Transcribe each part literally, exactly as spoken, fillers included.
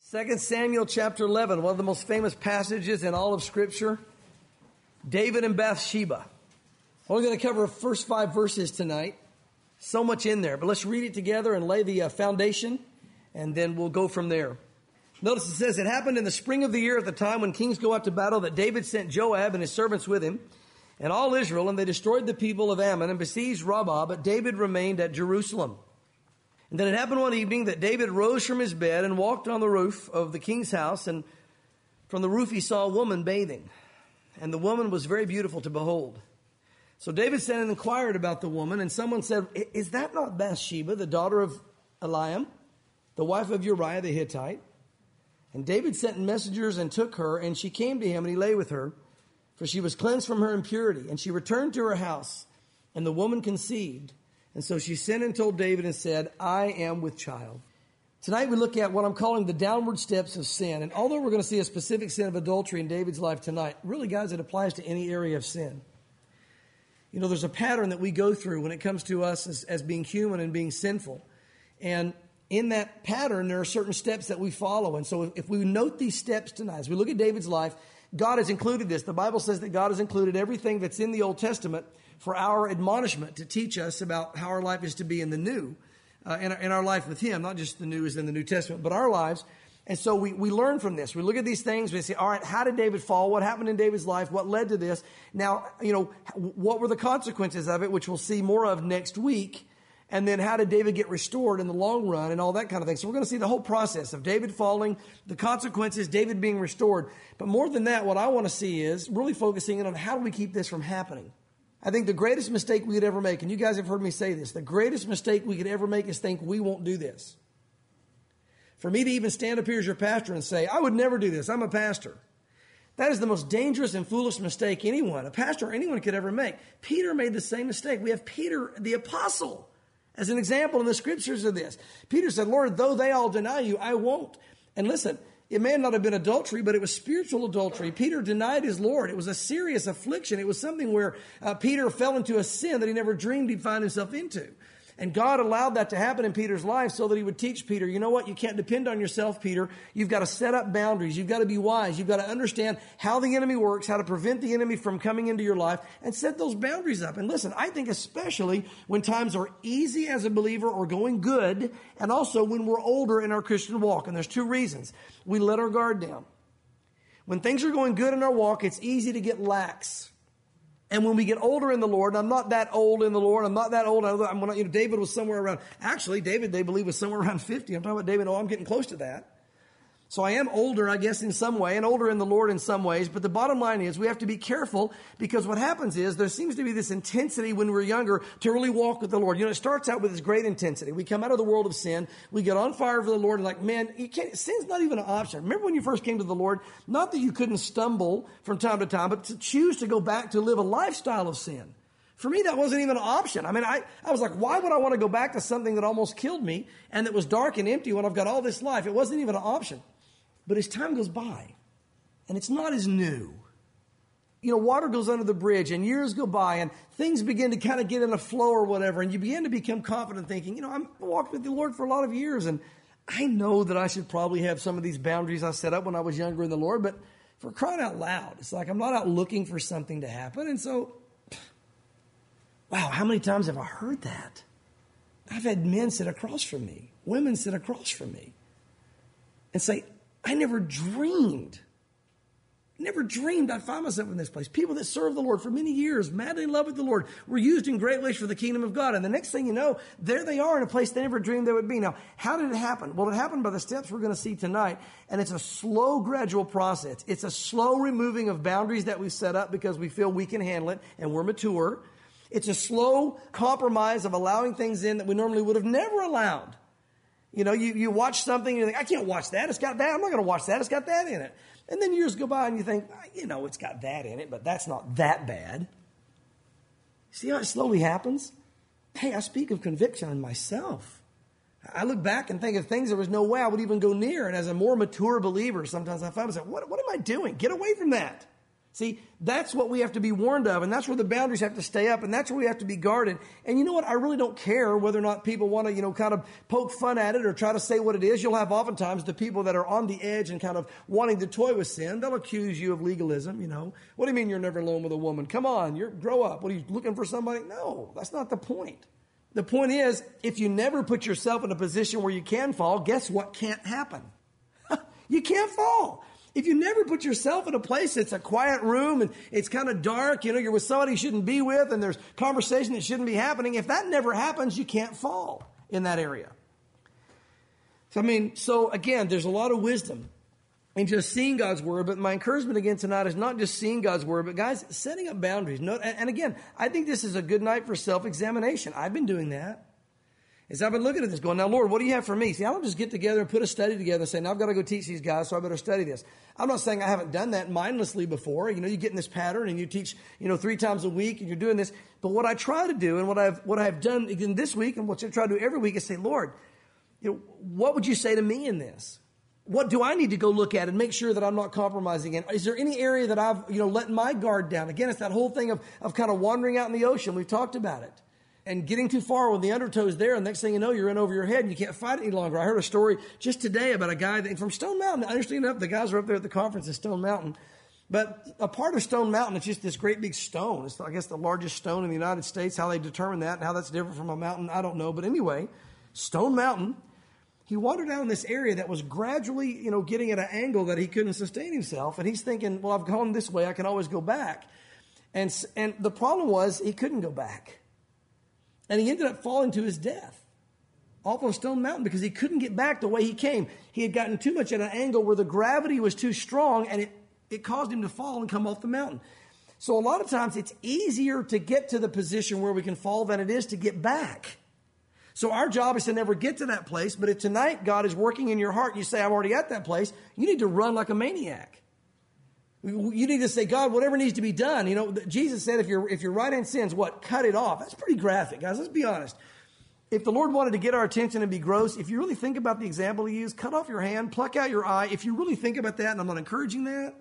Second Samuel chapter eleven, one of the most famous passages in all of Scripture. David and Bathsheba. We're going to cover the first five verses tonight. So much in there, but let's read it together and lay the uh, foundation, and then we'll go from there. Notice it says, it happened in the spring of the year at the time when kings go out to battle that David sent Joab and his servants with him and all Israel, and they destroyed the people of Ammon and besieged Rabbah, but David remained at Jerusalem. And then it happened one evening that David rose from his bed and walked on the roof of the king's house, and from the roof he saw a woman bathing, and the woman was very beautiful to behold. So David sent and inquired about the woman, and someone said, is that not Bathsheba, the daughter of Eliam, the wife of Uriah the Hittite? And David sent messengers and took her, and she came to him, and he lay with her, for she was cleansed from her impurity. And she returned to her house, and the woman conceived. And so she sent and told David and said, I am with child. Tonight we look at what I'm calling the downward steps of sin. And although we're going to see a specific sin of adultery in David's life tonight, really, guys, it applies to any area of sin. You know, there's a pattern that we go through when it comes to us as, as being human and being sinful. And in that pattern, there are certain steps that we follow. And so if we note these steps tonight, as we look at David's life, God has included this. The Bible says that God has included everything that's in the Old Testament for our admonishment, to teach us about how our life is to be in the new, uh, in, our, in our life with Him, not just the new as in the New Testament, but our lives. And so we, we learn from this. We look at these things. We say, all right, how did David fall? What happened in David's life? What led to this? Now, you know, what were the consequences of it, which we'll see more of next week? And then how did David get restored in the long run and all that kind of thing. So we're going to see the whole process of David falling, the consequences, David being restored. But more than that, what I want to see is really focusing in on how do we keep this from happening. I think the greatest mistake we could ever make, and you guys have heard me say this, the greatest mistake we could ever make is think we won't do this. For me to even stand up here as your pastor and say, I would never do this, I'm a pastor. That is the most dangerous and foolish mistake anyone, a pastor or anyone could ever make. Peter made the same mistake. We have Peter, the apostle, as an example in the scriptures of this. Peter said, Lord, though they all deny you, I won't. And listen, it may not have been adultery, but it was spiritual adultery. Peter denied his Lord. It was a serious affliction. It was something where uh, Peter fell into a sin that he never dreamed he'd find himself into. And God allowed that to happen in Peter's life so that he would teach Peter, you know what? You can't depend on yourself, Peter. You've got to set up boundaries. You've got to be wise. You've got to understand how the enemy works, how to prevent the enemy from coming into your life, and set those boundaries up. And listen, I think especially when times are easy as a believer or going good, and also when we're older in our Christian walk. And there's two reasons. We let our guard down. When things are going good in our walk, it's easy to get lax. And when we get older in the Lord, and I'm not that old in the Lord, I'm not that old. I'm not, you know, David was somewhere around, actually, David, they believe was somewhere around fifty. I'm talking about David. Oh, I'm getting close to that. So I am older, I guess, in some way, and older in the Lord in some ways. But the bottom line is we have to be careful, because what happens is there seems to be this intensity when we're younger to really walk with the Lord. You know, it starts out with this great intensity. We come out of the world of sin. We get on fire for the Lord and like, man, you can't, sin's not even an option. Remember when you first came to the Lord? Not that you couldn't stumble from time to time, but to choose to go back to live a lifestyle of sin. For me, that wasn't even an option. I mean, I, I was like, why would I want to go back to something that almost killed me and that was dark and empty when I've got all this life? It wasn't even an option. But as time goes by, and it's not as new, you know, water goes under the bridge and years go by and things begin to kind of get in a flow or whatever. And you begin to become confident thinking, you know, I've walked with the Lord for a lot of years. And I know that I should probably have some of these boundaries I set up when I was younger in the Lord. But for crying out loud, it's like I'm not out looking for something to happen. And so, wow, how many times have I heard that? I've had men sit across from me, women sit across from me and say, I never dreamed, never dreamed I'd find myself in this place. People that serve the Lord for many years, madly in love with the Lord, were used in great ways for the kingdom of God. And the next thing you know, there they are in a place they never dreamed they would be. Now, how did it happen? Well, it happened by the steps we're going to see tonight. And it's a slow, gradual process. It's a slow removing of boundaries that we've set up because we feel we can handle it and we're mature. It's a slow compromise of allowing things in that we normally would have never allowed. You know, you, you watch something and you think, I can't watch that. It's got that. I'm not going to watch that. It's got that in it. And then years go by and you think, you know, it's got that in it, but that's not that bad. See how it slowly happens? Hey, I speak of conviction in myself. I look back and think of things there was no way I would even go near. And as a more mature believer, sometimes I find myself, what, what am I doing? Get away from that. See, that's what we have to be warned of, and that's where the boundaries have to stay up, and that's where we have to be guarded. And you know what? I really don't care whether or not people want to, you know, kind of poke fun at it or try to say what it is. You'll have oftentimes the people that are on the edge and kind of wanting to toy with sin. They'll accuse you of legalism, you know. What do you mean you're never alone with a woman? Come on, you're grow up. What are you looking for somebody? No, that's not the point. The point is, if you never put yourself in a position where you can fall, guess what can't happen? You can't fall. If you never put yourself in a place that's a quiet room and it's kind of dark, you know, you're with somebody you shouldn't be with and there's conversation that shouldn't be happening, if that never happens, you can't fall in that area. So, I mean, so again, there's a lot of wisdom in just seeing God's word, but my encouragement again tonight is not just seeing God's word, but guys, setting up boundaries. No, and, and again, I think this is a good night for self-examination. I've been doing that. As I've been looking at this going, now, Lord, what do you have for me? See, I don't just get together and put a study together and say, now I've got to go teach these guys, so I better study this. I'm not saying I haven't done that mindlessly before. You know, you get in this pattern and you teach, you know, three times a week and you're doing this. But what I try to do and what I've, what I've done again this week and what I try to do every week is say, Lord, you know, what would you say to me in this? What do I need to go look at and make sure that I'm not compromising in? Is there any area that I've, you know, let my guard down? Again, it's that whole thing of, of kind of wandering out in the ocean. We've talked about it. And getting too far when the undertow is there, and next thing you know, you're in over your head and you can't fight it any longer. I heard a story just today about a guy that, from Stone Mountain. Interesting enough, the guys were up there at the conference at Stone Mountain. But a part of Stone Mountain is just this great big stone. It's, I guess, the largest stone in the United States. How they determine that and how that's different from a mountain, I don't know. But anyway, Stone Mountain, he wandered out in this area that was gradually, you know, getting at an angle that he couldn't sustain himself. And he's thinking, well, I've gone this way. I can always go back. And, and the problem was he couldn't go back. And he ended up falling to his death off of Stone Mountain because he couldn't get back the way he came. He had gotten too much at an angle where the gravity was too strong and it, it caused him to fall and come off the mountain. So a lot of times it's easier to get to the position where we can fall than it is to get back. So our job is to never get to that place. But if tonight God is working in your heart and you say, I'm already at that place, you need to run like a maniac. You need to say, God, whatever needs to be done. You know, Jesus said, if your if your right hand sins, what? Cut it off. That's pretty graphic, guys. Let's be honest. If the Lord wanted to get our attention and be gross, if you really think about the example he used, cut off your hand, pluck out your eye. If you really think about that, and I'm not encouraging that,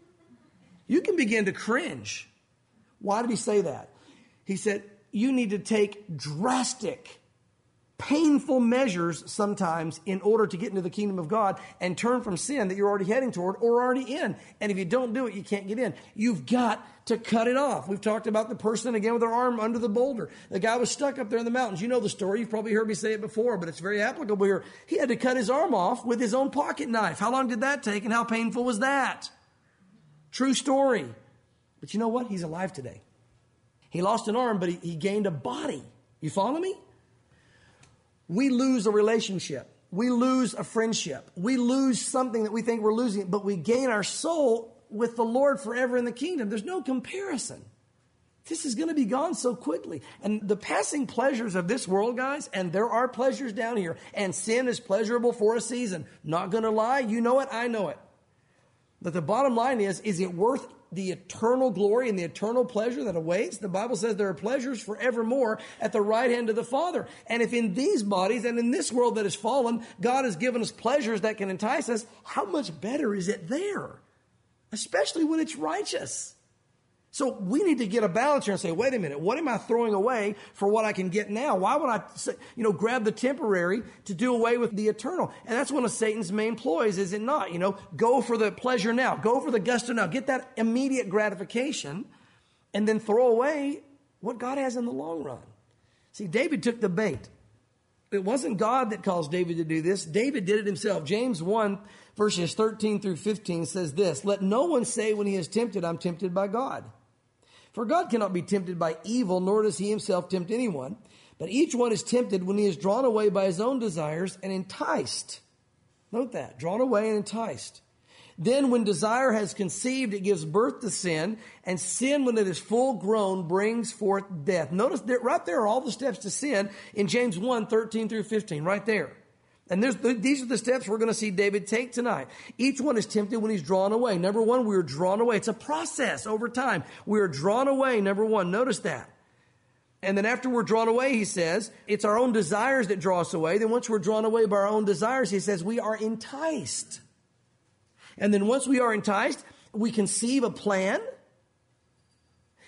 you can begin to cringe. Why did he say that? He said, you need to take drastic, painful measures sometimes in order to get into the kingdom of God and turn from sin that you're already heading toward or already in. And if you don't do it, you can't get in. You've got to cut it off. We've talked about the person again with their arm under the boulder. The guy was stuck up there in the mountains. You know the story. You've probably heard me say it before, but it's very applicable here. He had to cut his arm off with his own pocket knife. How long did that take and how painful was that? True story. But you know what? He's alive today. He lost an arm, but he, he gained a body. You follow me? We lose a relationship. We lose a friendship. We lose something that we think we're losing, but we gain our soul with the Lord forever in the kingdom. There's no comparison. This is going to be gone so quickly. And the passing pleasures of this world, guys, and there are pleasures down here, and sin is pleasurable for a season. Not going to lie. You know it. I know it. But the bottom line is, is it worth the eternal glory and the eternal pleasure that awaits? The Bible says there are pleasures forevermore at the right hand of the Father. And if in these bodies and in this world that is fallen, God has given us pleasures that can entice us, how much better is it there? Especially when it's righteous. So we need to get a balance here and say, wait a minute, what am I throwing away for what I can get now? Why would I, you know, grab the temporary to do away with the eternal? And that's one of Satan's main ploys, is it not? You know, go for the pleasure now. Go for the gusto now. Get that immediate gratification and then throw away what God has in the long run. See, David took the bait. It wasn't God that caused David to do this. David did it himself. James one, verses thirteen through fifteen says this, let no one say when he is tempted, I'm tempted by God. For God cannot be tempted by evil, nor does he himself tempt anyone. But each one is tempted when he is drawn away by his own desires and enticed. Note that, drawn away and enticed. Then when desire has conceived, it gives birth to sin. And sin, when it is full grown, brings forth death. Notice that right there are all the steps to sin in James one, thirteen through fifteen, right there. And there's, these are the steps we're going to see David take tonight. Each one is tempted when he's drawn away. Number one, we are drawn away. It's a process over time. We are drawn away, number one. Notice that. And then after we're drawn away, he says, it's our own desires that draw us away. Then once we're drawn away by our own desires, he says, we are enticed. And then once we are enticed, we conceive a plan.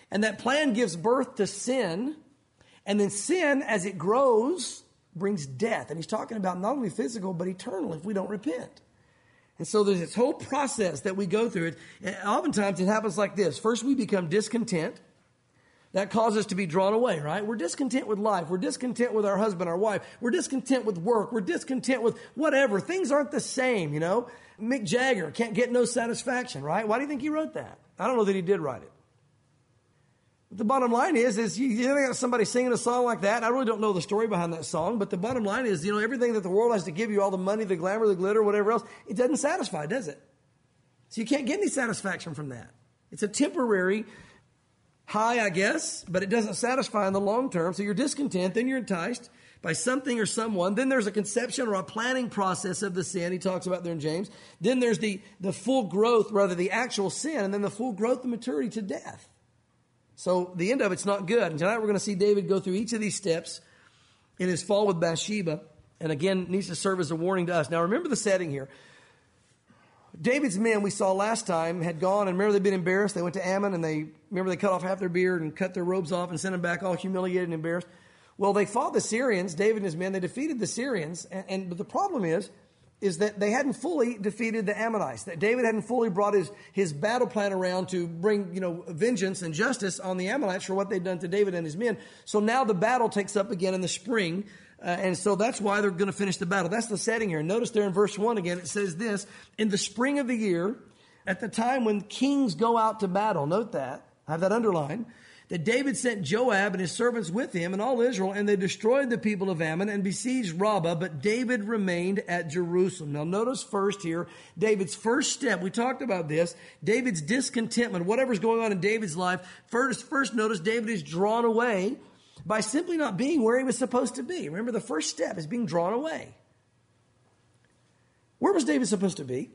And that plan gives birth to sin. And then sin, as it grows, brings death. And he's talking about not only physical, but eternal if we don't repent. And so there's this whole process that we go through. And oftentimes it happens like this. First, we become discontent. That causes us to be drawn away, right? We're discontent with life. We're discontent with our husband, our wife. We're discontent with work. We're discontent with whatever. Things aren't the same, you know. Mick Jagger can't get no satisfaction, right? Why do you think he wrote that? I don't know that he did write it. But the bottom line is, is you, you got somebody singing a song like that. I really don't know the story behind that song, but the bottom line is, you know, everything that the world has to give you, all the money, the glamour, the glitter, whatever else, it doesn't satisfy, does it? So you can't get any satisfaction from that. It's a temporary high, I guess, but it doesn't satisfy in the long term. So you're discontent, then you're enticed by something or someone. Then there's a conception or a planning process of the sin. He talks about there in James. Then there's the, the full growth, rather the actual sin, and then the full growth and maturity to death. So the end of it's not good. And tonight we're going to see David go through each of these steps in his fall with Bathsheba. And again, needs to serve as a warning to us. Now remember the setting here. David's men, we saw last time, had gone, and remember they'd been embarrassed. They went to Ammon, and they, remember they cut off half their beard and cut their robes off and sent them back all humiliated and embarrassed. Well, they fought the Syrians, David and his men. They defeated the Syrians. And, and but the problem is, is that they hadn't fully defeated the Ammonites. That David hadn't fully brought his, his battle plan around to bring, you know, vengeance and justice on the Ammonites for what they'd done to David and his men. So now the battle takes up again in the spring. Uh, and so that's why they're going to finish the battle. That's the setting here. Notice there in verse one again, it says this: in the spring of the year, at the time when kings go out to battle, note that, I have that underlined, that David sent Joab and his servants with him and all Israel, and they destroyed the people of Ammon and besieged Rabbah, but David remained at Jerusalem. Now notice first here, David's first step, we talked about this, David's discontentment, whatever's going on in David's life, first, first notice David is drawn away by simply not being where he was supposed to be. Remember, the first step is being drawn away. Where was David supposed to be?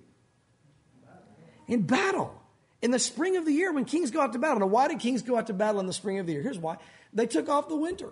In battle. In the spring of the year when kings go out to battle. Now, why did kings go out to battle in the spring of the year? Here's why. They took off the winter.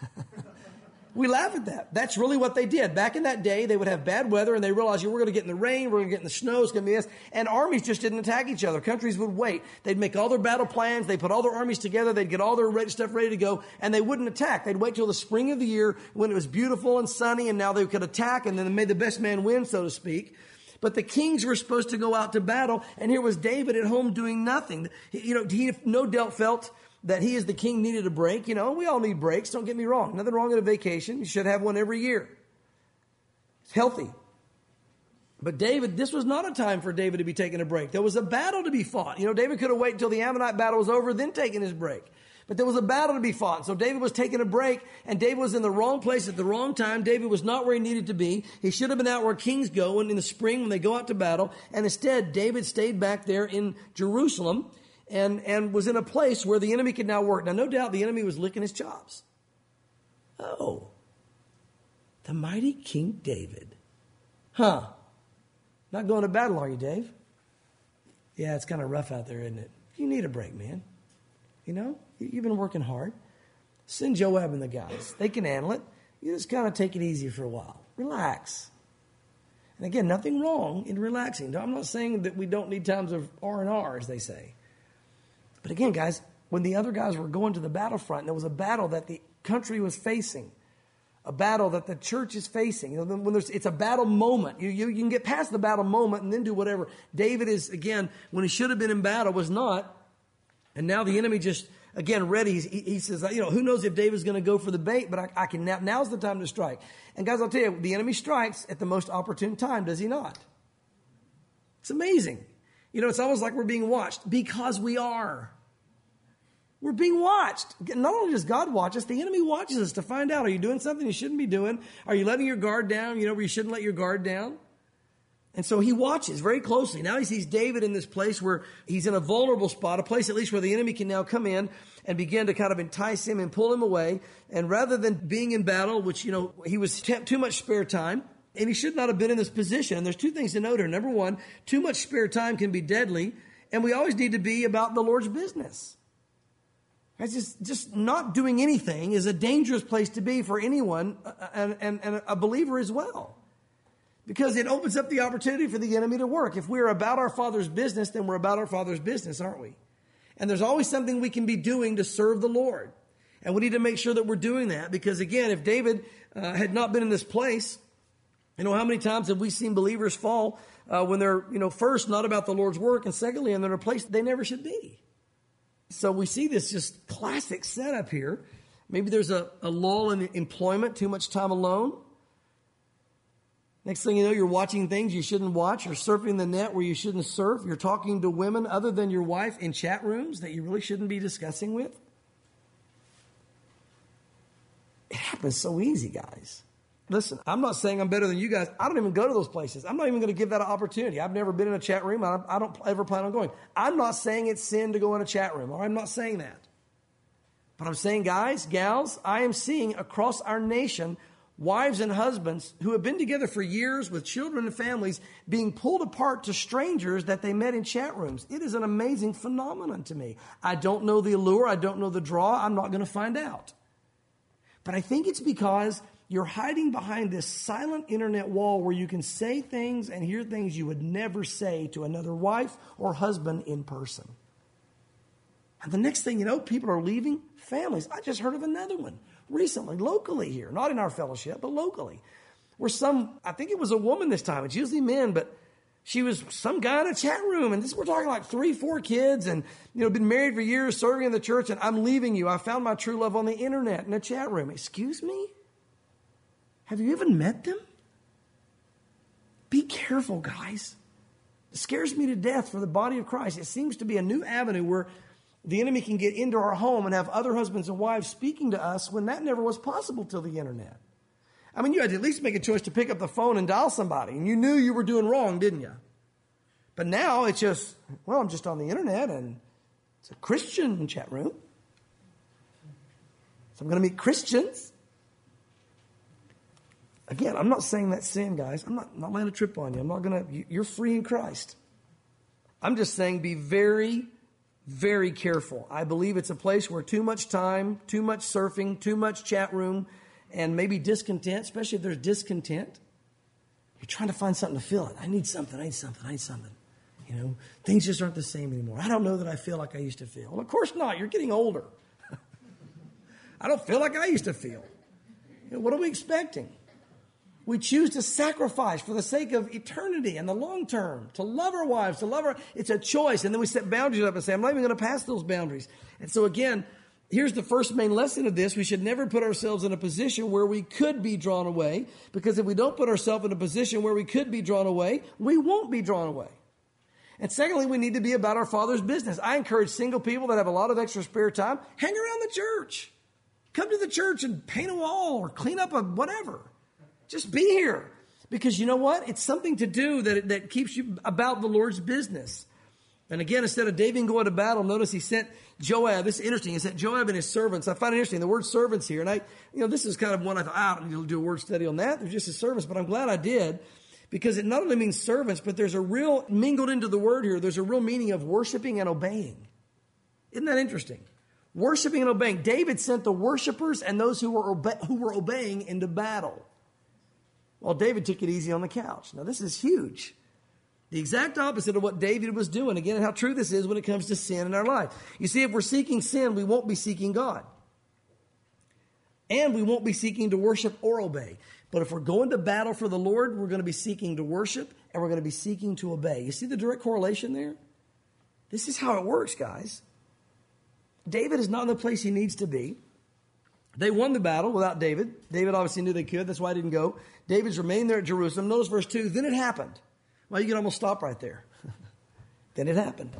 We laugh at that. That's really what they did. Back in that day, they would have bad weather, and they realized, we're going to get in the rain, we're going to get in the snow, it's going to be this. And armies just didn't attack each other. Countries would wait. They'd make all their battle plans. They'd put all their armies together. They'd get all their ready, stuff ready to go, and they wouldn't attack. They'd wait till the spring of the year when it was beautiful and sunny, and now they could attack, and then they made the best man win, so to speak. But the kings were supposed to go out to battle, and here was David at home doing nothing. You know, he no doubt felt that he as the king needed a break. You know, we all need breaks. Don't get me wrong. Nothing wrong with a vacation. You should have one every year. It's healthy. But David, this was not a time for David to be taking a break. There was a battle to be fought. You know, David could have waited until the Ammonite battle was over, then taken his break. But there was a battle to be fought. So David was taking a break, and David was in the wrong place at the wrong time. David was not where he needed to be. He should have been out where kings go in the spring when they go out to battle. And instead, David stayed back there in Jerusalem and, and was in a place where the enemy could now work. Now, no doubt the enemy was licking his chops. Oh, the mighty King David. Huh. Not going to battle, are you, Dave? Yeah, it's kind of rough out there, isn't it? You need a break, man. You know, you've been working hard. Send Joab and the guys. They can handle it. You just kind of take it easy for a while. Relax. And again, nothing wrong in relaxing. I'm not saying that we don't need times of R and R, as they say. But again, guys, when the other guys were going to the battlefront, there was a battle that the country was facing, a battle that the church is facing. You know, when there's, it's a battle moment. You, you, you can get past the battle moment and then do whatever. David is, again, when he should have been in battle, was not. And now the enemy just, again, ready. He, he says, you know, who knows if David's going to go for the bait, but I, I can now, now's the time to strike. And guys, I'll tell you, the enemy strikes at the most opportune time, does he not? It's amazing. You know, it's almost like we're being watched, because we are. We're being watched. Not only does God watch us, the enemy watches us to find out, are you doing something you shouldn't be doing? Are you letting your guard down, you know, where you shouldn't let your guard down? And so he watches very closely. Now he sees David in this place where he's in a vulnerable spot, a place at least where the enemy can now come in and begin to kind of entice him and pull him away. And rather than being in battle, which, you know, he was t- too much spare time, and he should not have been in this position. And there's two things to note here. Number one, too much spare time can be deadly, and we always need to be about the Lord's business. It's just, just not doing anything is a dangerous place to be for anyone, and, and, and a believer as well. Because it opens up the opportunity for the enemy to work. If we're about our Father's business, then we're about our Father's business, aren't we? And there's always something we can be doing to serve the Lord. And we need to make sure that we're doing that, because again, if David uh, had not been in this place, you know, how many times have we seen believers fall uh, when they're, you know, first not about the Lord's work, and secondly, and they're in a place they never should be. So we see this just classic setup here. Maybe there's a, a lull in employment, too much time alone. Next thing you know, you're watching things you shouldn't watch. You're surfing the net where you shouldn't surf. You're talking to women other than your wife in chat rooms that you really shouldn't be discussing with. It happens so easy, guys. Listen, I'm not saying I'm better than you guys. I don't even go to those places. I'm not even going to give that an opportunity. I've never been in a chat room. I, I don't ever plan on going. I'm not saying it's sin to go in a chat room. Or I'm not saying that. But I'm saying, guys, gals, I am seeing across our nation wives and husbands who have been together for years with children and families being pulled apart to strangers that they met in chat rooms. It is an amazing phenomenon to me. I don't know the allure. I don't know the draw. I'm not going to find out. But I think it's because you're hiding behind this silent internet wall where you can say things and hear things you would never say to another wife or husband in person. And the next thing you know, people are leaving families. I just heard of another one recently, locally here, not in our fellowship, but locally, where some, I think it was a woman this time, it's usually men, but she was some guy in a chat room, and this, we're talking like three, four kids, and, you know, been married for years, serving in the church, and I'm leaving you. I found my true love on the internet in a chat room. Excuse me? Have you even met them? Be careful, guys. It scares me to death for the body of Christ. It seems to be a new avenue where the enemy can get into our home and have other husbands and wives speaking to us when that never was possible till the internet. I mean, you had to at least make a choice to pick up the phone and dial somebody, and you knew you were doing wrong, didn't you? But now it's just, well, I'm just on the internet, and it's a Christian chat room. So I'm going to meet Christians. Again, I'm not saying that's sin, guys. I'm not, not laying a trip on you. I'm not going to, you're free in Christ. I'm just saying be very Very careful. I believe it's a place where too much time, too much surfing, too much chat room, and maybe discontent, especially if there's discontent. You're trying to find something to fill it. I need something, I need something, I need something. You know, things just aren't the same anymore. I don't know that I feel like I used to feel. Well, of course not. You're getting older. I don't feel like I used to feel. You know, what are we expecting? We choose to sacrifice for the sake of eternity and the long term, to love our wives, to love our, it's a choice. And then we set boundaries up and say, I'm not even going to pass those boundaries. And so again, here's the first main lesson of this. We should never put ourselves in a position where we could be drawn away, because if we don't put ourselves in a position where we could be drawn away, we won't be drawn away. And secondly, we need to be about our Father's business. I encourage single people that have a lot of extra spare time, hang around the church. Come to the church and paint a wall or clean up a whatever. Just be here, because you know what? It's something to do that, that keeps you about the Lord's business. And again, instead of David going to battle, notice he sent Joab. This is interesting. He sent Joab and his servants. I find it interesting. The word servants here. And I, you know, this is kind of one I thought, ah, I don't need to do a word study on that. They're just his servants, but I'm glad I did, because it not only means servants, but there's a real, mingled into the word here, there's a real meaning of worshiping and obeying. Isn't that interesting? Worshiping and obeying. David sent the worshipers and those who were obe- who were obeying into battle. Well, David took it easy on the couch. Now, this is huge. The exact opposite of what David was doing. Again, and how true this is when it comes to sin in our life. You see, if we're seeking sin, we won't be seeking God. And we won't be seeking to worship or obey. But if we're going to battle for the Lord, we're going to be seeking to worship and we're going to be seeking to obey. You see the direct correlation there? This is how it works, guys. David is not in the place he needs to be. They won the battle without David. David obviously knew they could. That's why he didn't go. David's remained there at Jerusalem. Notice verse two. Then it happened. Well, you can almost stop right there. Then it happened.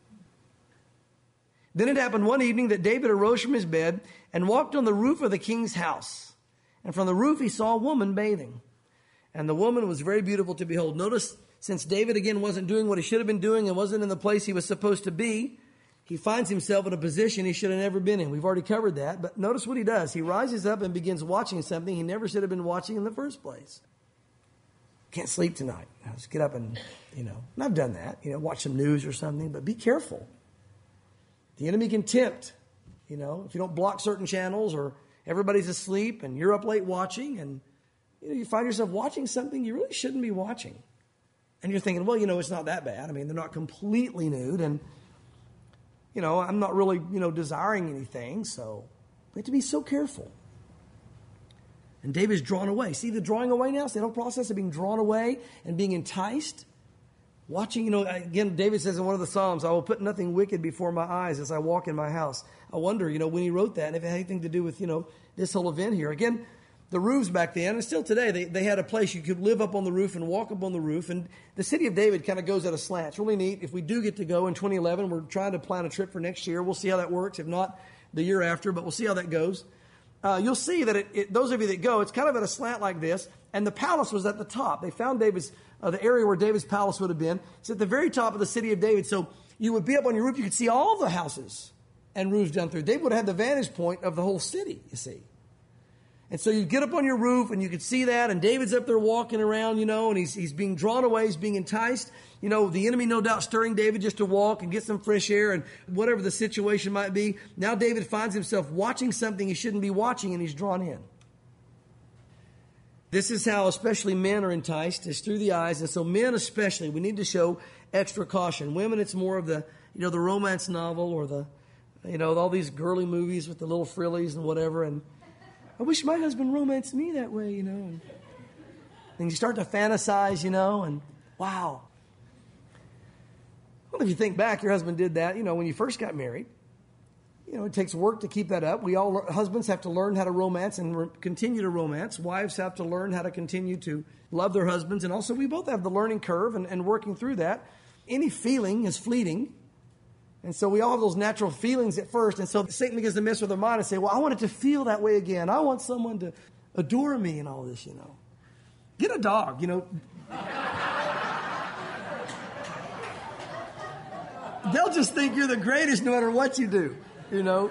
Then it happened one evening that David arose from his bed and walked on the roof of the king's house. And from the roof he saw a woman bathing. And the woman was very beautiful to behold. Notice, since David again wasn't doing what he should have been doing and wasn't in the place he was supposed to be, he finds himself in a position he should have never been in. We've already covered that. But notice what he does. He rises up and begins watching something he never should have been watching in the first place. Can't sleep tonight. I'll just get up and, you know, and I've done that, you know, watch some news or something. But be careful. The enemy can tempt, you know, if you don't block certain channels or everybody's asleep and you're up late watching and, you know, you find yourself watching something you really shouldn't be watching. And you're thinking, well, you know, it's not that bad. I mean, they're not completely nude. And you know, I'm not really, you know, desiring anything. So we have to be so careful. And David's drawn away. See the drawing away now? See the whole process of being drawn away and being enticed? Watching, you know, again, David says in one of the Psalms, I will put nothing wicked before my eyes as I walk in my house. I wonder, you know, when he wrote that, and if it had anything to do with, you know, this whole event here. Again, the roofs back then, and still today, they, they had a place you could live up on the roof and walk up on the roof. And the city of David kind of goes at a slant. It's really neat. If we do get to go in twenty eleven, we're trying to plan a trip for next year. We'll see how that works. If not, the year after, but we'll see how that goes. Uh, you'll see that it, it, those of you that go, it's kind of at a slant like this, and the palace was at the top. They found David's, uh, the area where David's palace would have been. It's at the very top of the city of David. So you would be up on your roof, you could see all the houses and roofs down through. David would have had the vantage point of the whole city, you see. And so you get up on your roof and you could see that, and David's up there walking around, you know, and he's he's being drawn away, he's being enticed. You know, the enemy no doubt stirring David just to walk and get some fresh air and whatever the situation might be. Now David finds himself watching something he shouldn't be watching, and he's drawn in. This is how especially men are enticed, is through the eyes. And so men especially, we need to show extra caution. Women, it's more of the, you know, the romance novel or the, you know, all these girly movies with the little frillies and whatever. And I wish my husband romanced me that way, you know. And, and you start to fantasize, you know, and wow. Well, if you think back, your husband did that, you know, when you first got married. You know, it takes work to keep that up. We all, husbands have to learn how to romance and re- continue to romance. Wives have to learn how to continue to love their husbands. And also we both have the learning curve and, and working through that. Any feeling is fleeting. And so we all have those natural feelings at first. And so Satan begins to mess with our mind and say, well, I want it to feel that way again. I want someone to adore me and all this, you know. Get a dog, you know. They'll just think you're the greatest no matter what you do, you know.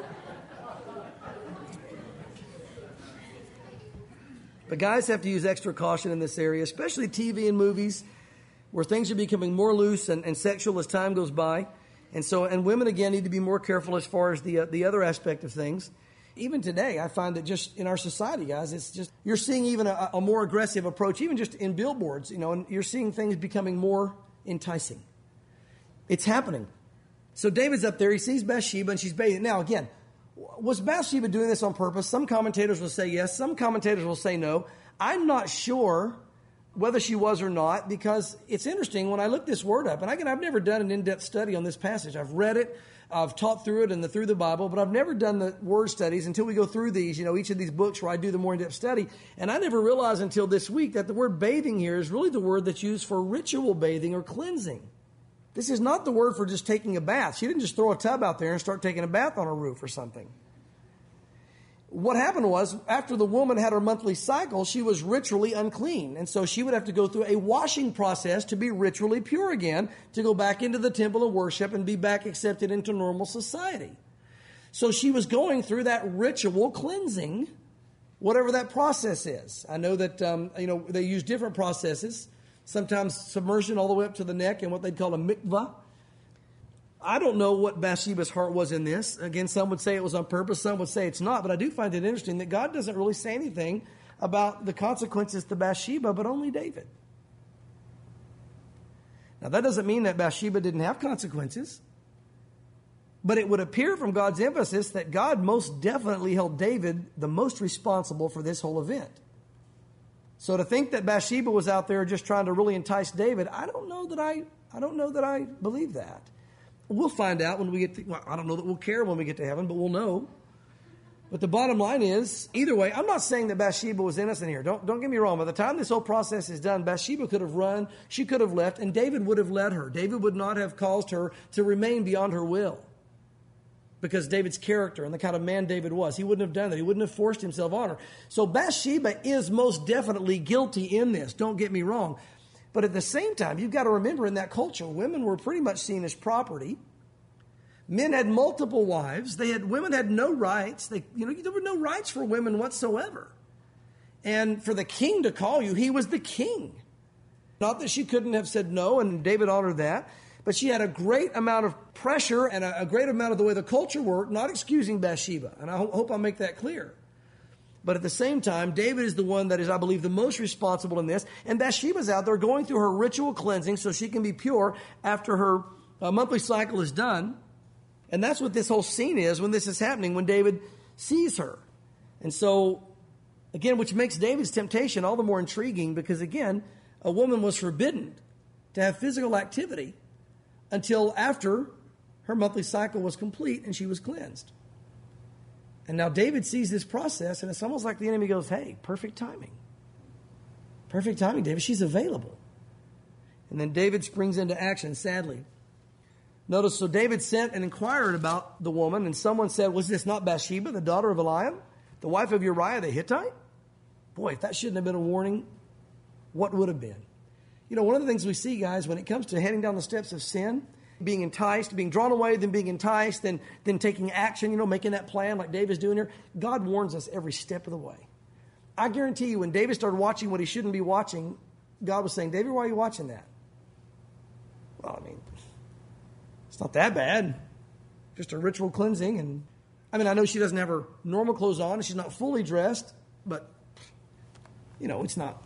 But guys have to use extra caution in this area, especially T V and movies, where things are becoming more loose and, and sexual as time goes by. And so, and women, again, need to be more careful as far as the uh, the other aspect of things. Even today, I find that just in our society, guys, it's just, you're seeing even a, a more aggressive approach, even just in billboards, you know, and you're seeing things becoming more enticing. It's happening. So David's up there, he sees Bathsheba, and she's bathing. Now, again, was Bathsheba doing this on purpose? Some commentators will say yes. Some commentators will say no. I'm not sure whether she was or not, because it's interesting when I look this word up, and again, I've never done an in-depth study on this passage. I've read it, I've taught through it and the, through the Bible, but I've never done the word studies until we go through these, you know, each of these books where I do the more in-depth study. And I never realized until this week that the word bathing here is really the word that's used for ritual bathing or cleansing. This is not the word for just taking a bath. She didn't just throw a tub out there and start taking a bath on her roof or something. What happened was, after the woman had her monthly cycle, she was ritually unclean. And so she would have to go through a washing process to be ritually pure again, to go back into the temple of worship and be back accepted into normal society. So she was going through that ritual cleansing, whatever that process is. I know that, um, you know, they use different processes. Sometimes submersion all the way up to the neck in what they'd call a mikvah. I don't know what Bathsheba's heart was in this. Again, some would say it was on purpose. Some would say it's not. But I do find it interesting that God doesn't really say anything about the consequences to Bathsheba, but only David. Now, that doesn't mean that Bathsheba didn't have consequences. But it would appear from God's emphasis that God most definitely held David the most responsible for this whole event. So to think that Bathsheba was out there just trying to really entice David, I don't know that I, I don't know that I believe that. We'll find out when we get to, well, I don't know that we'll care when we get to heaven, but we'll know. But the bottom line is, either way, I'm not saying that Bathsheba was innocent here. Don't, don't get me wrong. By the time this whole process is done, Bathsheba could have run, she could have left, and David would have led her. David would not have caused her to remain beyond her will. Because David's character and the kind of man David was. He wouldn't have done that. He wouldn't have forced himself on her. So Bathsheba is most definitely guilty in this. Don't get me wrong. But at the same time, you've got to remember in that culture, women were pretty much seen as property. Men had multiple wives. They had women had no rights. They, you know, there were no rights for women whatsoever. And for the king to call you, he was the king. Not that she couldn't have said no, and David honored that. But she had a great amount of pressure and a, a great amount of the way the culture worked, not excusing Bathsheba. And I ho- hope I make that clear. But at the same time, David is the one that is, I believe, the most responsible in this. And Bathsheba's out there going through her ritual cleansing so she can be pure after her uh, monthly cycle is done. And that's what this whole scene is when this is happening, when David sees her. And so, again, which makes David's temptation all the more intriguing because, again, a woman was forbidden to have physical activity until after her monthly cycle was complete and she was cleansed. And now David sees this process, and it's almost like the enemy goes, hey, perfect timing. Perfect timing, David. She's available. And then David springs into action, sadly. Notice, so David sent and inquired about the woman, and someone said, was this not Bathsheba, the daughter of Eliam, the wife of Uriah the Hittite? Boy, if that shouldn't have been a warning, what would have been? You know, one of the things we see, guys, when it comes to heading down the steps of sin, being enticed, being drawn away, then being enticed, then, then taking action, you know, making that plan like David's doing here, God warns us every step of the way. I guarantee you, when David started watching what he shouldn't be watching, God was saying, David, why are you watching that? Well, I mean, it's not that bad. Just a ritual cleansing. And I mean, I know she doesn't have her normal clothes on and she's not fully dressed, but, you know, it's not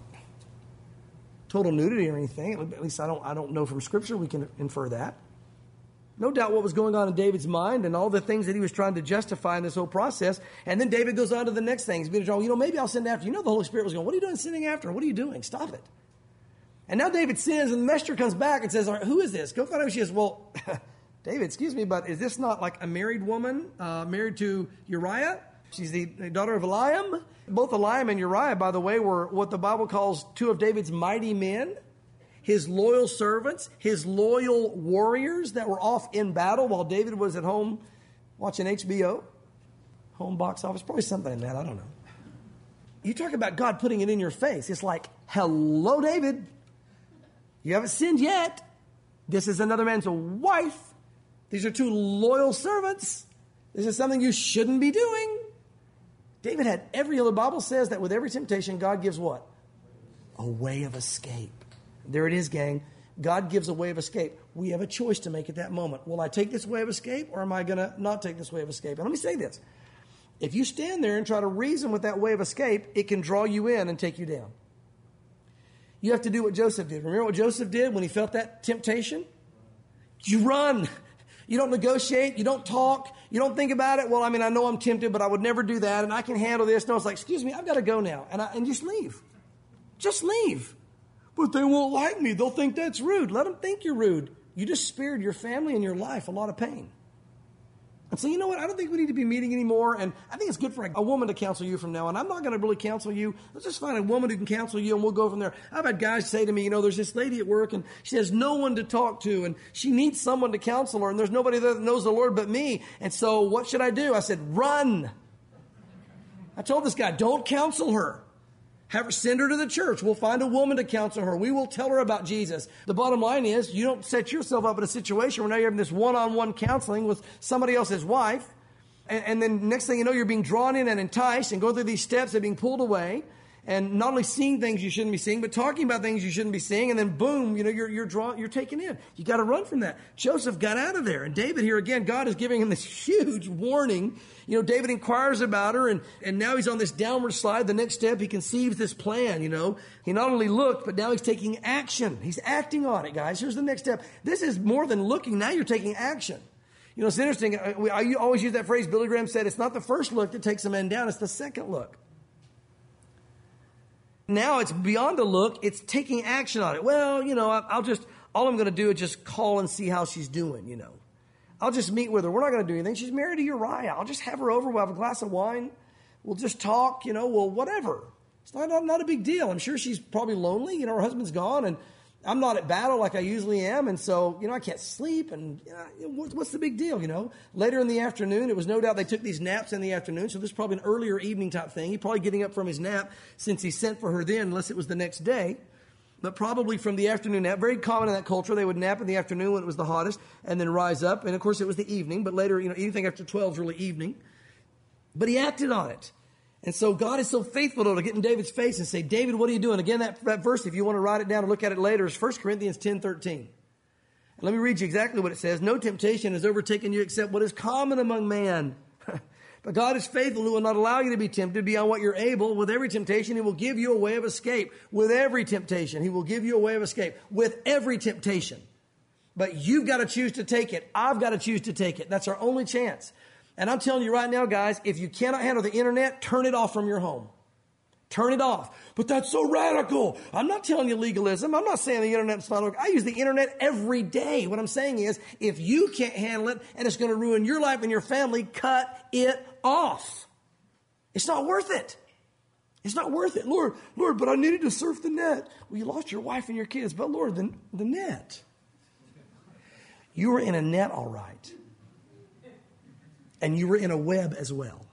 total nudity or anything. At least I don't, I don't know from Scripture we can infer that. No doubt what was going on in David's mind and all the things that he was trying to justify in this whole process. And then David goes on to the next thing. He's being drawn, you know, maybe I'll send after you. You know, the Holy Spirit was going, what are you doing sending after? What are you doing? Stop it. And now David sins, and the messenger comes back and says, all right, who is this? Go find out who she is. Well, David, excuse me, but is this not like a married woman uh, married to Uriah? She's the daughter of Eliam. Both Eliam and Uriah, by the way, were what the Bible calls two of David's mighty men. His loyal servants, his loyal warriors that were off in battle while David was at home watching H B O. Home box office, probably something in that, I don't know. You talk about God putting it in your face. It's like, hello, David. You haven't sinned yet. This is another man's wife. These are two loyal servants. This is something you shouldn't be doing. David had every other, Bible says that with every temptation, God gives what? A way of escape. There it is, gang. God gives a way of escape. We have a choice to make at that moment. Will I take this way of escape, or am I going to not take this way of escape? And let me say this. If you stand there and try to reason with that way of escape, it can draw you in and take you down. You have to do what Joseph did. Remember what Joseph did when he felt that temptation? You run. You don't negotiate. You don't talk. You don't think about it. Well, I mean, I know I'm tempted, but I would never do that, and I can handle this. No, it's like, excuse me, I've got to go now. And, I, and just leave. Just leave. But they won't like me. They'll think that's rude. Let them think you're rude. You just spared your family and your life a lot of pain. And so, you know what? I don't think we need to be meeting anymore. And I think it's good for a woman to counsel you from now on. I'm not going to really counsel you. Let's just find a woman who can counsel you, and we'll go from there. I've had guys say to me, you know, there's this lady at work, and she has no one to talk to, and she needs someone to counsel her, and there's nobody there that knows the Lord but me. And so what should I do? I said, run. I told this guy, don't counsel her. Have her, send her to the church. We'll find a woman to counsel her. We will tell her about Jesus. The bottom line is, you don't set yourself up in a situation where now you're having this one-on-one counseling with somebody else's wife. And, and then next thing you know, you're being drawn in and enticed and going through these steps and being pulled away. And not only seeing things you shouldn't be seeing, but talking about things you shouldn't be seeing. And then boom, you know, you're, you're drawn, you're taken in. You got to run from that. Joseph got out of there. And David here again, God is giving him this huge warning. You know, David inquires about her, and, and now he's on this downward slide. The next step, he conceives this plan, you know. He not only looked, but now he's taking action. He's acting on it, guys. Here's the next step. This is more than looking. Now you're taking action. You know, it's interesting. I, I always use that phrase. Billy Graham said, it's not the first look that takes a man down. It's the second look. Now it's beyond a look. It's taking action on it. Well, you know, I'll just, all I'm going to do is just call and see how she's doing, you know. I'll just meet with her. We're not going to do anything. She's married to Uriah. I'll just have her over. We'll have a glass of wine. We'll just talk, you know, well, whatever. It's not, not, not a big deal. I'm sure she's probably lonely. You know, her husband's gone, and I'm not at battle like I usually am. And so, you know, I can't sleep. And you know, what's, what's the big deal, you know? Later in the afternoon, it was no doubt they took these naps in the afternoon. So this is probably an earlier evening type thing. He's probably getting up from his nap since he sent for her then, unless it was the next day. But probably from the afternoon nap. Very common in that culture. They would nap in the afternoon when it was the hottest and then rise up. And, of course, it was the evening. But later, you know, anything after twelve is really evening. But he acted on it. And so God is so faithful to get in David's face and say, David, what are you doing? Again, that, that verse, if you want to write it down and look at it later, is First Corinthians ten thirteen. And let me read you exactly what it says. No temptation has overtaken you except what is common among man. But God is faithful, who will not allow you to be tempted beyond what you're able. With every temptation, he will give you a way of escape. With every temptation, he will give you a way of escape. With every temptation. But you've got to choose to take it. I've got to choose to take it. That's our only chance. And I'm telling you right now, guys, if you cannot handle the internet, turn it off from your home. Turn it off. But that's so radical. I'm not telling you legalism. I'm not saying the internet's not okay. I use the internet every day. What I'm saying is, if you can't handle it and it's going to ruin your life and your family, cut it off. It's not worth it. It's not worth it. Lord, Lord, but I needed to surf the net. Well, you lost your wife and your kids, but Lord, the, the net. You were in a net, all right. And you were in a web as well.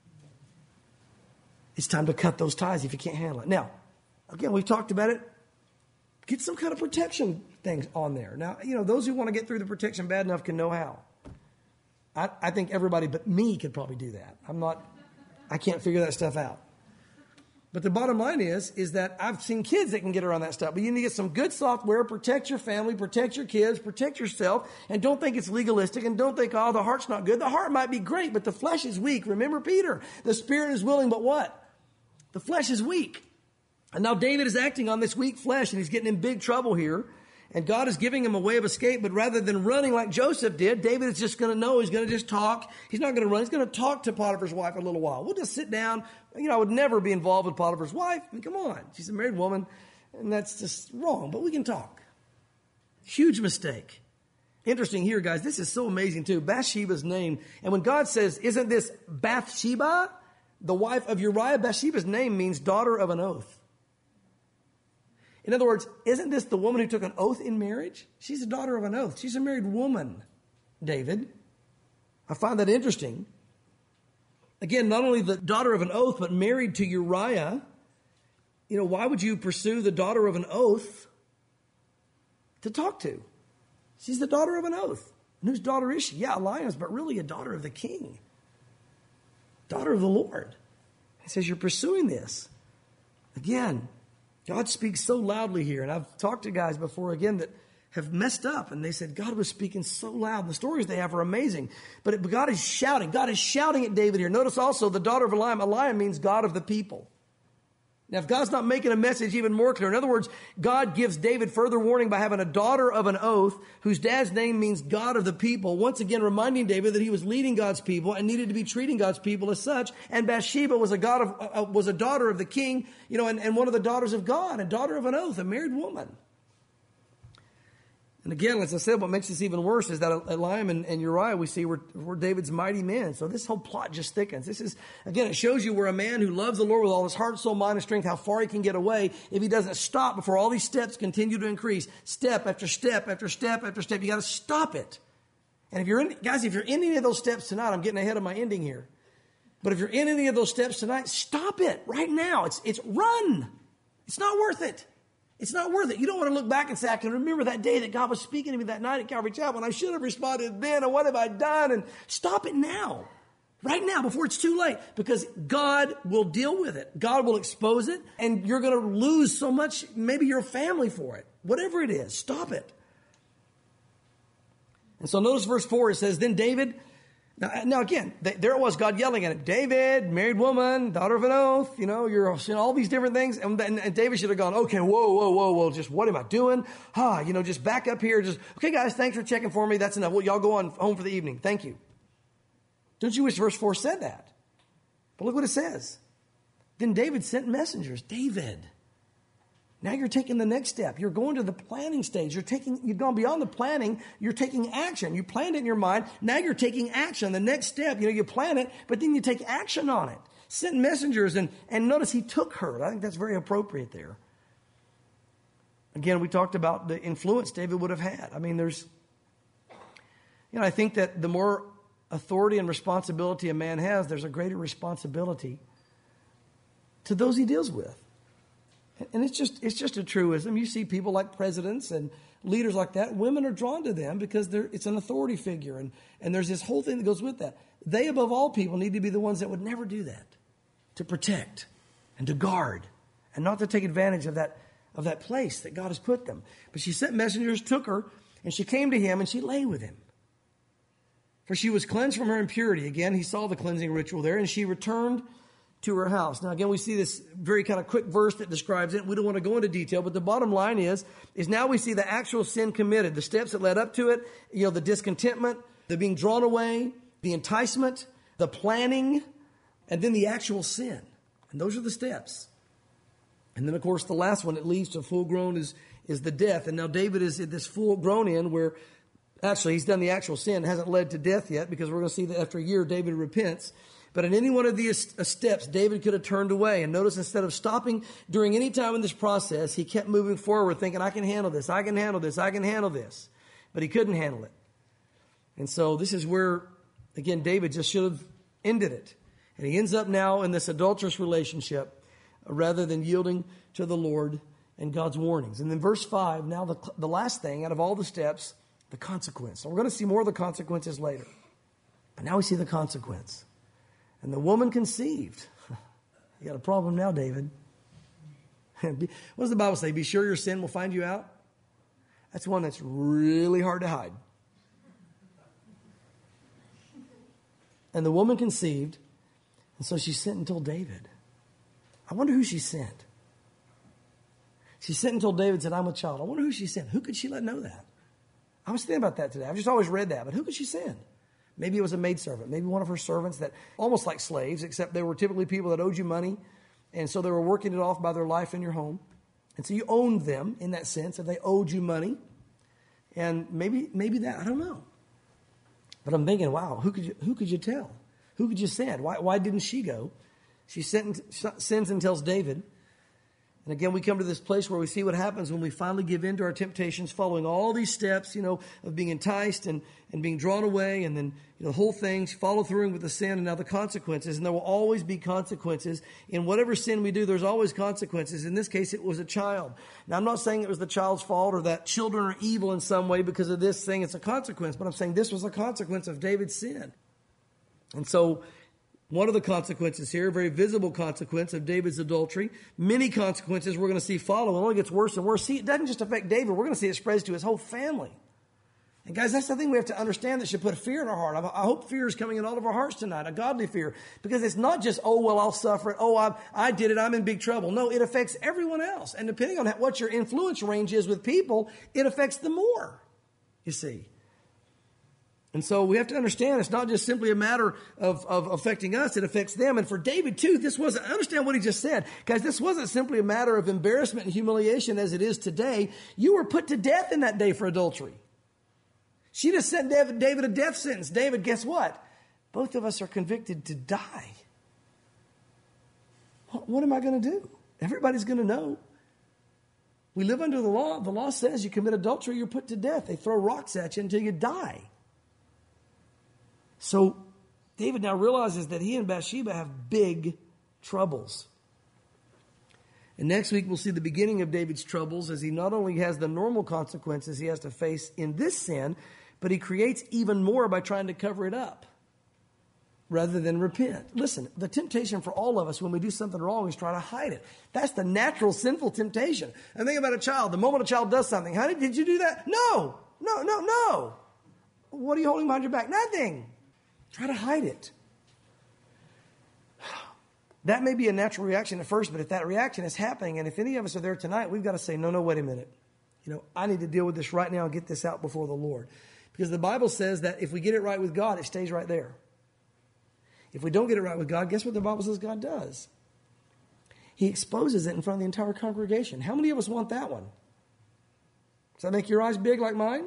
It's time to cut those ties if you can't handle it. Now, again, we've talked about it. Get some kind of protection things on there. Now, you know, those who want to get through the protection bad enough can know how. I, I think everybody but me could probably do that. I'm not, I can't figure that stuff out. But the bottom line is, is that I've seen kids that can get around that stuff. But you need to get some good software, protect your family, protect your kids, protect yourself, and don't think it's legalistic, and don't think, oh, the heart's not good. The heart might be great, but the flesh is weak. Remember Peter, the spirit is willing, but what? The flesh is weak. And now David is acting on this weak flesh, and he's getting in big trouble here. And God is giving him a way of escape, but rather than running like Joseph did, David is just going to know. He's going to just talk. He's not going to run. He's going to talk to Potiphar's wife a little while. We'll just sit down. You know, I would never be involved with Potiphar's wife. I mean, come on. She's a married woman, and that's just wrong. But we can talk. Huge mistake. Interesting here, guys. This is so amazing, too. Bathsheba's name. And when God says, isn't this Bathsheba, the wife of Uriah? Bathsheba's name means daughter of an oath. In other words, isn't this the woman who took an oath in marriage? She's a daughter of an oath. She's a married woman, David. I find that interesting. Again, not only the daughter of an oath, but married to Uriah. You know, why would you pursue the daughter of an oath to talk to? She's the daughter of an oath. And whose daughter is she? Yeah, Elias, but really a daughter of the king. Daughter of the Lord. He says, you're pursuing this. Again, God speaks so loudly here. And I've talked to guys before, again, that have messed up. And they said, God was speaking so loud. And the stories they have are amazing. But it, God is shouting. God is shouting at David here. Notice also the daughter of Eliam. Eliam means God of the people. Now, if God's not making a message even more clear, in other words, God gives David further warning by having a daughter of an oath whose dad's name means God of the people, once again reminding David that he was leading God's people and needed to be treating God's people as such. And Bathsheba was a god of, uh, was a daughter of the king, you know, and, and one of the daughters of God, a daughter of an oath, a married woman. And again, as I said, what makes this even worse is that Eliam and, and Uriah we see were, were David's mighty men. So this whole plot just thickens. This is, again, it shows you where a man who loves the Lord with all his heart, soul, mind, and strength, how far he can get away if he doesn't stop before all these steps continue to increase. Step after step after step after step. You got to stop it. And if you're in, guys, if you're in any of those steps tonight, I'm getting ahead of my ending here. But if you're in any of those steps tonight, stop it right now. It's, it's run. It's not worth it. It's not worth it. You don't want to look back and say, I can remember that day that God was speaking to me that night at Calvary Chapel, and I should have responded then, and what have I done? And stop it now. Right now, before it's too late. Because God will deal with it. God will expose it, and you're going to lose so much, maybe your family for it. Whatever it is, stop it. And so notice verse four, it says, then David... Now, now again, there it was, God yelling at him. David, married woman, daughter of an oath, you know, you're you know, all these different things. And, and, and David should have gone, okay, whoa, whoa, whoa, whoa, just what am I doing? Ah, you know, just back up here. Just, okay, guys, thanks for checking for me. That's enough. Well, y'all go on home for the evening. Thank you. Don't you wish verse four said that? But look what it says. Then David sent messengers. David. Now you're taking the next step. You're going to the planning stage. You're taking, you've gone beyond the planning. You're taking action. You planned it in your mind. Now you're taking action. The next step, you know, you plan it, but then you take action on it. Sent messengers, and, and notice he took her. I think that's very appropriate there. Again, we talked about the influence David would have had. I mean, there's, you know, I think that the more authority and responsibility a man has, there's a greater responsibility to those he deals with. And it's just it's just a truism. You see people like presidents and leaders like that. Women are drawn to them because they're it's an authority figure. And, and there's this whole thing that goes with that. They, above all people, need to be the ones that would never do that. To protect and to guard and not to take advantage of that, of that place that God has put them. But she sent messengers, took her, and she came to him and she lay with him. For she was cleansed from her impurity. Again, he saw the cleansing ritual there. And she returned to her house. Now, again, we see this very kind of quick verse that describes it. We don't want to go into detail, but the bottom line is, is now we see the actual sin committed, the steps that led up to it, you know, the discontentment, the being drawn away, the enticement, the planning, and then the actual sin. And those are the steps. And then, of course, the last one that leads to full grown is, is the death. And now David is at this full grown in where actually he's done the actual sin. It hasn't led to death yet, because we're going to see that after a year, David repents. But in any one of these steps, David could have turned away. And notice, instead of stopping during any time in this process, he kept moving forward thinking, I can handle this, I can handle this, I can handle this. But he couldn't handle it. And so this is where, again, David just should have ended it. And he ends up now in this adulterous relationship rather than yielding to the Lord and God's warnings. And then verse five, now the, the last thing out of all the steps, the consequence. So we're going to see more of the consequences later. But now we see the consequence. And the woman conceived. You got a problem now, David. What does the Bible say? Be sure your sin will find you out. That's one that's really hard to hide. And the woman conceived, and so she sent and told David. I wonder who she sent. She sent and told David, said, I'm a child. I wonder who she sent. Who could she let know that? I was thinking about that today. I've just always read that, but who could she send? Maybe it was a maidservant. Maybe one of her servants that, almost like slaves, except they were typically people that owed you money. And so they were working it off by their life in your home. And so you owned them in that sense, if they owed you money. And maybe maybe that, I don't know. But I'm thinking, wow, who could you, who could you tell? Who could you send? Why, why didn't she go? She sent, sends and tells David. And again, we come to this place where we see what happens when we finally give in to our temptations, following all these steps, you know, of being enticed and, and being drawn away, and then, you know, the whole thing, follow through with the sin, and now the consequences. And there will always be consequences. In whatever sin we do, there's always consequences. In this case, it was a child. Now, I'm not saying it was the child's fault or that children are evil in some way because of this thing. It's a consequence. But I'm saying this was a consequence of David's sin. And so, one of the consequences here, a very visible consequence of David's adultery. Many consequences we're going to see follow. It only gets worse and worse. See, it doesn't just affect David. We're going to see it spreads to his whole family. And guys, that's the thing we have to understand that should put fear in our heart. I hope fear is coming in all of our hearts tonight, a godly fear. Because it's not just, oh, well, I'll suffer it. Oh, I, I did it. I'm in big trouble. No, it affects everyone else. And depending on what your influence range is with people, it affects them more, you see. And so we have to understand it's not just simply a matter of, of affecting us, it affects them. And for David, too, this wasn't, understand what he just said. Guys, this wasn't simply a matter of embarrassment and humiliation as it is today. You were put to death in that day for adultery. She just sent David, David a death sentence. David, guess what? Both of us are convicted to die. What, what am I going to do? Everybody's going to know. We live under the law. The law says you commit adultery, you're put to death. They throw rocks at you until you die. So David now realizes that he and Bathsheba have big troubles. And next week we'll see the beginning of David's troubles as he not only has the normal consequences he has to face in this sin, but he creates even more by trying to cover it up rather than repent. Listen, the temptation for all of us when we do something wrong is try to hide it. That's the natural sinful temptation. And think about a child. The moment a child does something, honey, did you do that? No, no, no, no. What are you holding behind your back? Nothing. Try to hide it. That may be a natural reaction at first, but if that reaction is happening, and if any of us are there tonight, we've got to say, no, no, wait a minute. You know, I need to deal with this right now and get this out before the Lord. Because the Bible says that if we get it right with God, it stays right there. If we don't get it right with God, guess what the Bible says God does? He exposes it in front of the entire congregation. How many of us want that one? Does that make your eyes big like mine?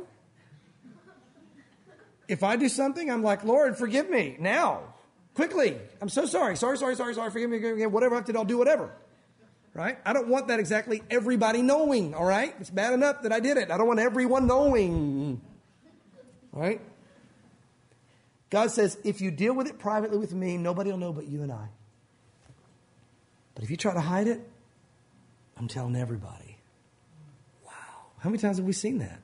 If I do something, I'm like, Lord, forgive me now, quickly. I'm so sorry. Sorry, sorry, sorry, sorry. Forgive me. Forgive me. Whatever I have to do, I'll do whatever. Right? I don't want that exactly everybody knowing. All right? It's bad enough that I did it. I don't want everyone knowing. All right? God says, if you deal with it privately with me, nobody will know but you and I. But if you try to hide it, I'm telling everybody. Wow. How many times have we seen that?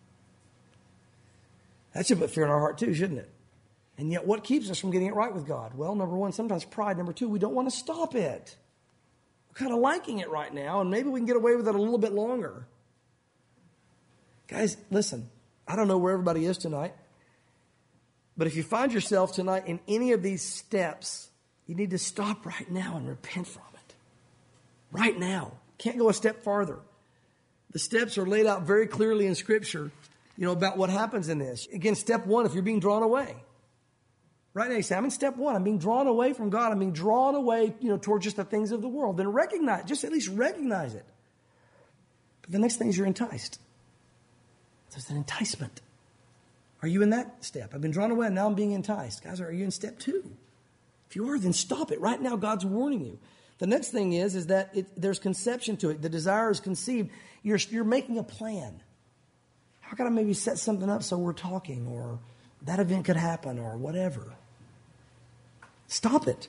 That should put fear in our heart too, shouldn't it? And yet what keeps us from getting it right with God? Well, number one, sometimes pride. Number two, we don't want to stop it. We're kind of liking it right now, and maybe we can get away with it a little bit longer. Guys, listen, I don't know where everybody is tonight, but if you find yourself tonight in any of these steps, You need to stop right now and repent from it. Right now. Can't go a step farther. The steps are laid out very clearly in Scripture, you know, about what happens in this. Again, step one, if you're being drawn away. Right now you say, I'm in step one. I'm being drawn away from God. I'm being drawn away, you know, towards just the things of the world. Then recognize, just at least recognize it. But the next thing is you're enticed. There's an enticement. Are you in that step? I've been drawn away and now I'm being enticed. Guys, are you in step two? If you are, then stop it. Right now, God's warning you. The next thing is, is that it, there's conception to it. The desire is conceived. You're, you're making a plan. How can I maybe set something up so we're talking, or that event could happen, or whatever? Stop it.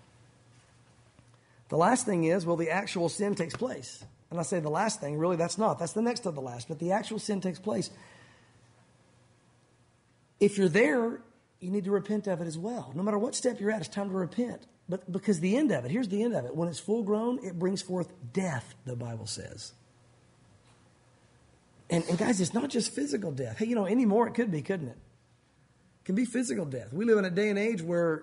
The last thing is, well, the actual sin takes place. And I say the last thing, really, that's not. That's the next to the last. But the actual sin takes place. If you're there, you need to repent of it as well. No matter what step you're at, it's time to repent. But because the end of it, here's the end of it. When it's full grown, it brings forth death, the Bible says. And, and guys, it's not just physical death. Hey, you know, anymore it could be, couldn't it? It can be physical death. We live in a day and age where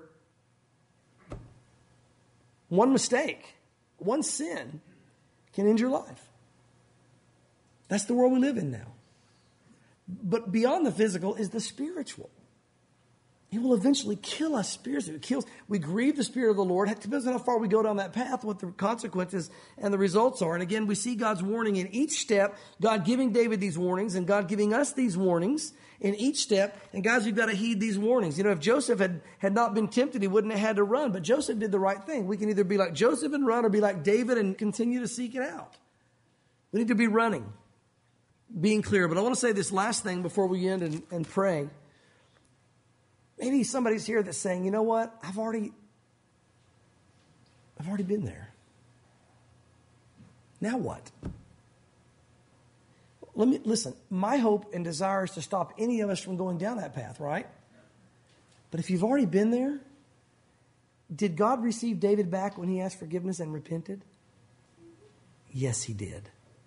one mistake, one sin can end your life. That's the world we live in now. But beyond the physical is the spiritual. It will eventually kill us spiritually. It kills. We grieve the Spirit of the Lord. It depends on how far we go down that path, what the consequences and the results are. And again, we see God's warning in each step, God giving David these warnings and God giving us these warnings in each step. And guys, we've got to heed these warnings. You know, if Joseph had, had not been tempted, he wouldn't have had to run. But Joseph did the right thing. We can either be like Joseph and run, or be like David and continue to seek it out. We need to be running, being clear. But I want to say this last thing before we end and, and pray. Maybe somebody's here that's saying, you know what? I've already, I've already been there. Now what? Let me listen. My hope and desire is to stop any of us from going down that path, right? But if you've already been there, did God receive David back when he asked forgiveness and repented? Yes, he did.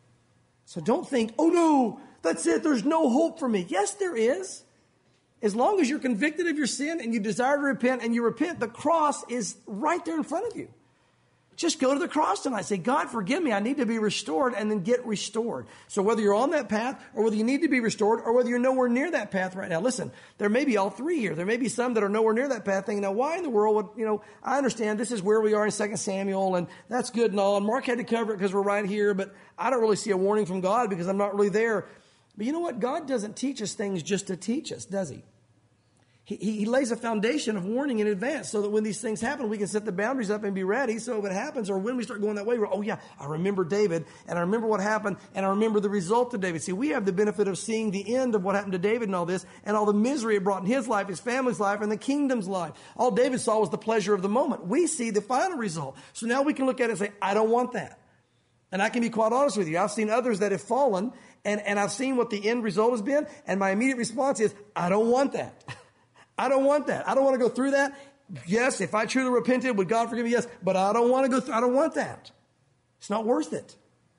So don't think, oh no, that's it. There's no hope for me. Yes, there is. As long as you're convicted of your sin and you desire to repent and you repent, the cross is right there in front of you. Just go to the cross tonight. Say, God, forgive me. I need to be restored, and then get restored. So whether you're on that path, or whether you need to be restored, or whether you're nowhere near that path right now. Listen, there may be all three here. There may be some that are nowhere near that path thinking, now why in the world would, you know, I understand this is where we are in Second Samuel, and that's good and all. And Mark had to cover it because we're right here, but I don't really see a warning from God because I'm not really there. But you know what? God doesn't teach us things just to teach us, does he? He, he lays a foundation of warning in advance so that when these things happen, we can set the boundaries up and be ready. So if it happens, or when we start going that way, we're, oh yeah, I remember David, and I remember what happened, and I remember the result of David. See, we have the benefit of seeing the end of what happened to David and all this, and all the misery it brought in his life, his family's life, and the kingdom's life. All David saw was the pleasure of the moment. We see the final result. So now we can look at it and say, I don't want that. And I can be quite honest with you. I've seen others that have fallen, and, and I've seen what the end result has been, and my immediate response is, I don't want that. I don't want that. I don't want to go through that. Yes, if I truly repented, would God forgive me? Yes, but I don't want to go through. I don't want that. It's not worth it.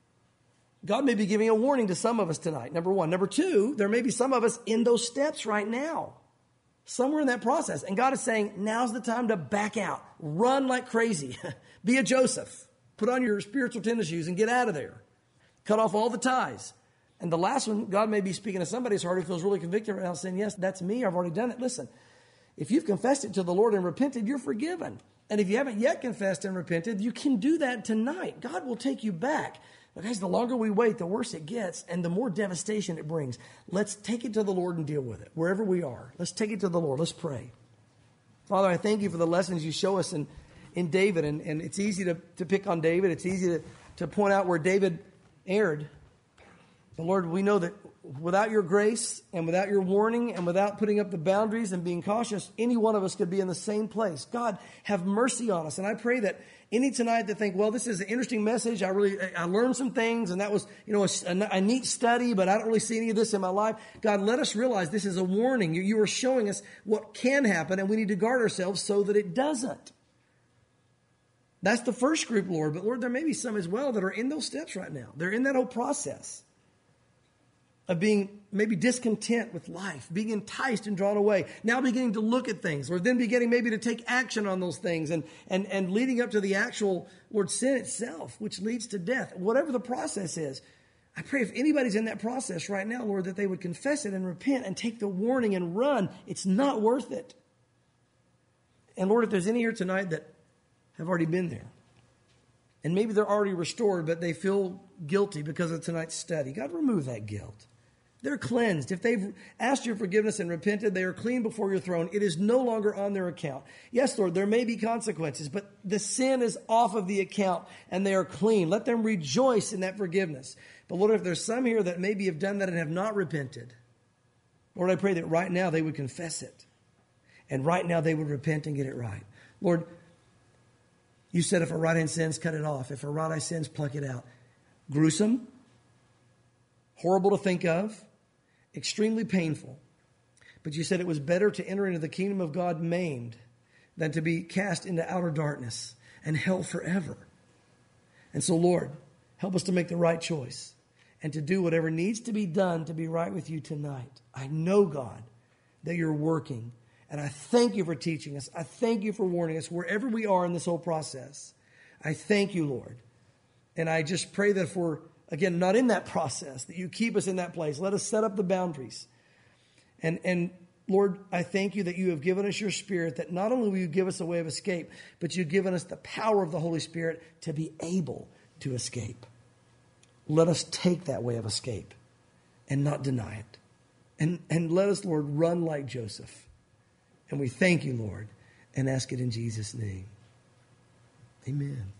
God may be giving a warning to some of us tonight, number one. Number two, there may be some of us in those steps right now, somewhere in that process. And God is saying, now's the time to back out. Run like crazy. Be a Joseph. Put on your spiritual tennis shoes and get out of there. Cut off all the ties. And the last one, God may be speaking to somebody's heart who feels really convicted right now, saying, yes, that's me. I've already done it. Listen, if you've confessed it to the Lord and repented, you're forgiven. And if you haven't yet confessed and repented, you can do that tonight. God will take you back. But guys, the longer we wait, the worse it gets and the more devastation it brings. Let's take it to the Lord and deal with it, wherever we are. Let's take it to the Lord. Let's pray. Father, I thank you for the lessons you show us in, in David. And, and it's easy to, to pick on David. It's easy to, to point out where David erred. But Lord, we know that without your grace and without your warning and without putting up the boundaries and being cautious, any one of us could be in the same place. God, have mercy on us. And I pray that any tonight that think, well, this is an interesting message. I really, I learned some things, and that was, you know, a, a neat study, but I don't really see any of this in my life. God, let us realize this is a warning. You, you are showing us what can happen, and we need to guard ourselves so that it doesn't. That's the first group, Lord. But Lord, there may be some as well that are in those steps right now. They're in that whole process. of being maybe discontent with life, being enticed and drawn away, now beginning to look at things, or then beginning maybe to take action on those things, and, and, and leading up to the actual, Lord, sin itself, which leads to death, whatever the process is. I pray if anybody's in that process right now, Lord, that they would confess it and repent and take the warning and run. It's not worth it. And Lord, if there's any here tonight that have already been there, and maybe they're already restored, but they feel guilty because of tonight's study, God, remove that guilt. They're cleansed. If they've asked your forgiveness and repented, they are clean before your throne. It is no longer on their account. Yes, Lord, there may be consequences, but the sin is off of the account and they are clean. Let them rejoice in that forgiveness. But Lord, if there's some here that maybe have done that and have not repented, Lord, I pray that right now they would confess it. And right now they would repent and get it right. Lord, you said if a right hand sins, cut it off. If a right eye sins, pluck it out. Gruesome, horrible to think of, extremely painful. But you said it was better to enter into the kingdom of God maimed than to be cast into outer darkness and hell forever. And so, Lord, help us to make the right choice and to do whatever needs to be done to be right with you tonight. I know, God, that you're working. And I thank you for teaching us. I thank you for warning us wherever we are in this whole process. I thank you, Lord. And I just pray that if we're, again, not in that process, that you keep us in that place. Let us set up the boundaries. And, and Lord, I thank you that you have given us your Spirit, that not only will you give us a way of escape, but you've given us the power of the Holy Spirit to be able to escape. Let us take that way of escape and not deny it. And, and let us, Lord, run like Joseph. And we thank you, Lord, and ask it in Jesus' name. Amen.